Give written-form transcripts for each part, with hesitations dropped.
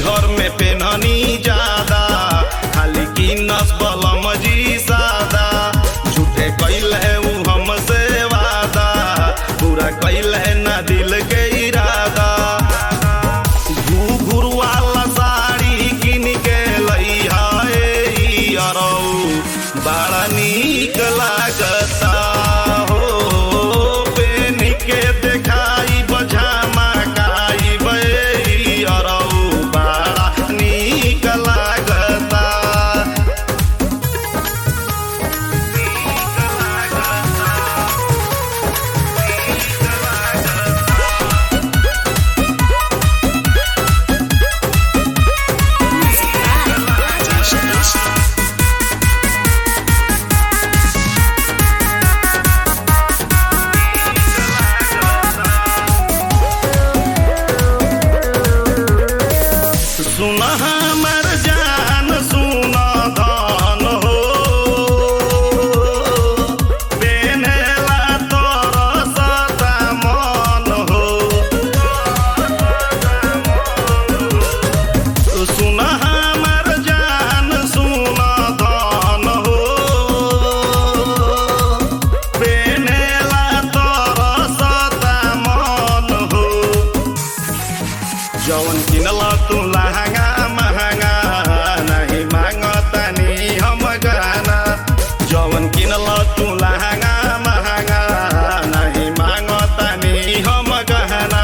घर में पेनहनी ज्यादा खाली की नस्बलम जी सादा झूठे कैल है वो हमसे वादा पूरा कैल है ना दिल के इरादा घूर वाला साड़ी किन के लइहा बड़ा नीक लागता हो पेन के देखाई बझामा काई बरऊ बड़ा नीक लागता सुन हमर जान सुन धन हो पेनेला तोर सदा मन हो सुन हमर जान सुन धन हो पेनेला तोर सदा मन हो जवन किनला तू लहंगा महंगा नहीं मांगतानी हम गहना जवन किनला तू लहंगा महंगा नहीं मांगतानी हम गहना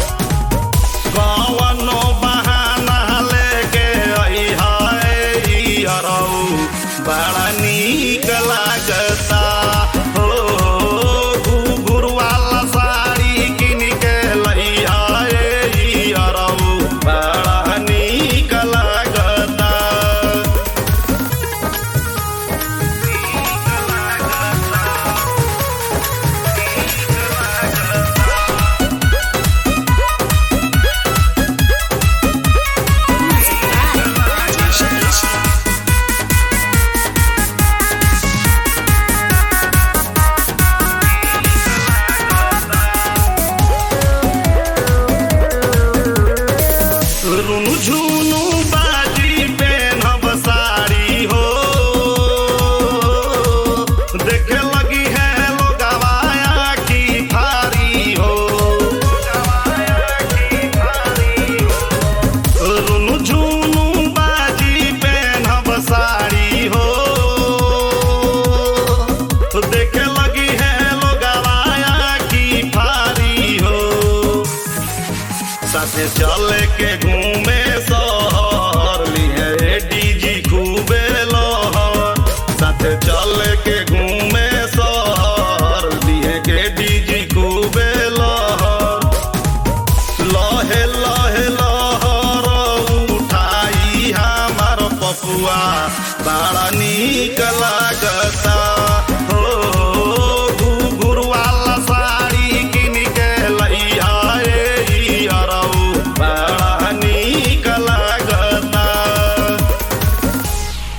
कवनो बहाना लेके अइहा अरऊ बड़ा नीक लागता हो घुघुर वाला साड़ी किन के लइहा अरऊ बड़ा नीक लागता रुनु झुनु बाजी पेनहब साड़ी हो देखे लगी है लोगवाया की फारी हो रुनु झुनु बाजी पेनहब साड़ी हो देखे लगी है लोगवाया की फारी हो साथे चले के घूमे शहर लिए डीजी खूबे लहर साथे चले के घूमे शहर लिए के डीजी खूबे लहर लहे लहे लहर उठाई हमार पपुआ बड़ा नीक